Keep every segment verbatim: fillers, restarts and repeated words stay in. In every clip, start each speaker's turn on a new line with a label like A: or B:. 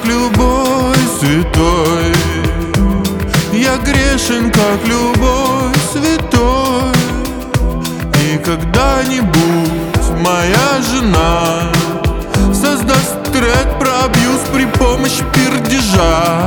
A: как любой святой. Я грешен, как любой святой. И когда-нибудь моя жена создаст трек про абьюз при помощи пердежа.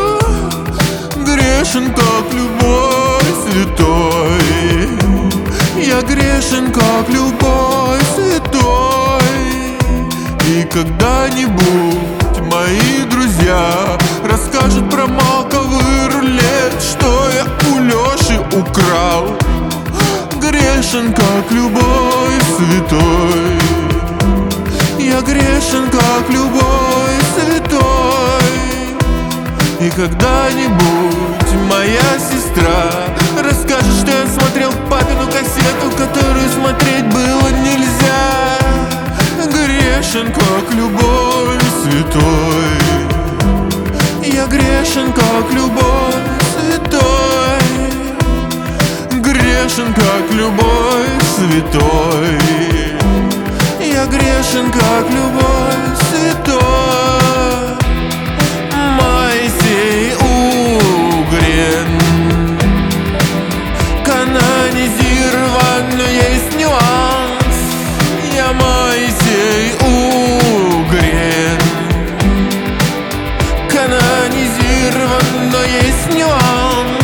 A: Грешен, как любой святой. Я грешен, как любой святой. И когда-нибудь мои друзья расскажут про маковый рулет, что я у Лёши украл. Грешен, как любой святой. Я грешен, как любой святой. И когда-нибудь моя сестра расскажет, что я смотрел папину кассету, которую смотреть было нельзя. Грешен, как любой святой. Я грешен, как любой святой. Грешен, как любой святой. Я грешен, как любой святой. Моисей Угрин канонизирован, но есть нюанс. Я Моисей Угрин канонизирован, но есть нюанс.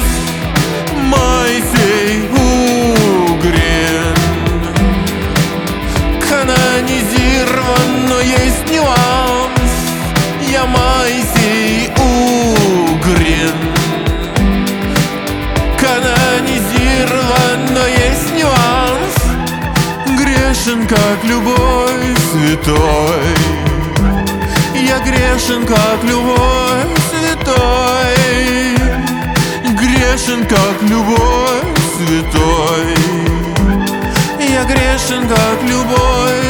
A: Моисей Угрин канонизирован, но есть нюанс. Я Моисей Угрин канонизирован, но есть нюанс. Грешен, как любой святой. Я грешен, как любой святой. Грешен, как любой святой. Я грешен, как любой